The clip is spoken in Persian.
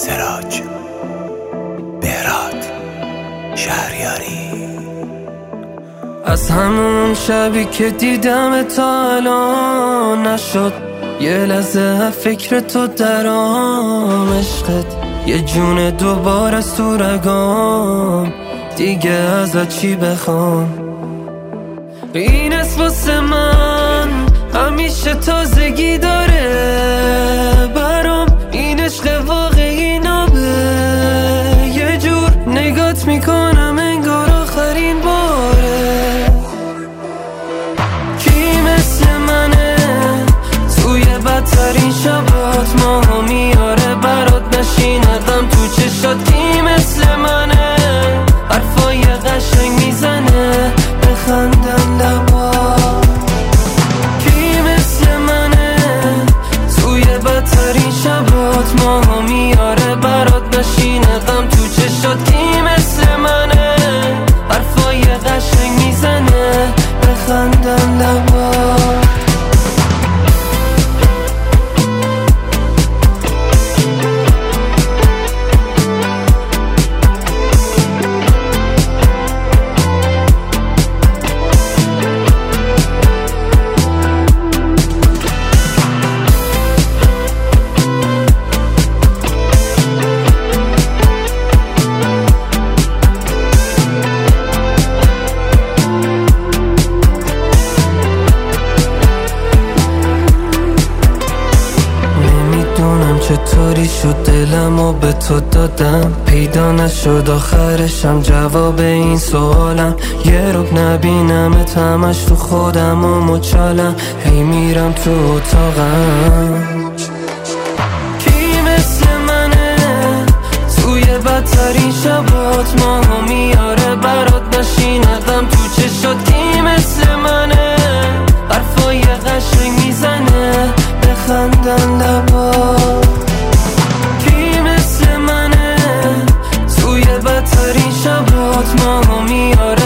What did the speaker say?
سراج بهراد شهریاری. از همون شبی که دیدم تا الان نشد یه لحظه فکر تو درام. عشقت یه جون دوباره از تو رگام، دیگه ازت چی بخوام؟ این اسم واسه من همیشه تازگی داره برام، این عشق واقعی نابه. یه جور نگات میکنم انگار آخرین باره. کی مثل منه توی بدترین شبات ماهو میاره برات نشیندم تو چشات؟ کی مثل منه حرفای قشنگ میزنه بخندم لبات؟ کی مثل منه توی بدترین شبات ماهو میاره برات نشیندم تو چشات؟ کی مثل منه حرفای قشنگ میزنه بخندم لبات؟ چطوری شد دلمو به تو دادم، پیدا نشد آخرشم جواب این سوالم. یه رب نبینمت همش تو خودم و مچالم، هی میرم تو اتاقم. کی مثل منه توی بدترین شبات ماهو میاره برات نشیندم تو چشات؟ کی مثل منه حرفای قشنگ میزنه بخندم لبات؟ کی مثل منه توی بدترین شبات ماهو میاره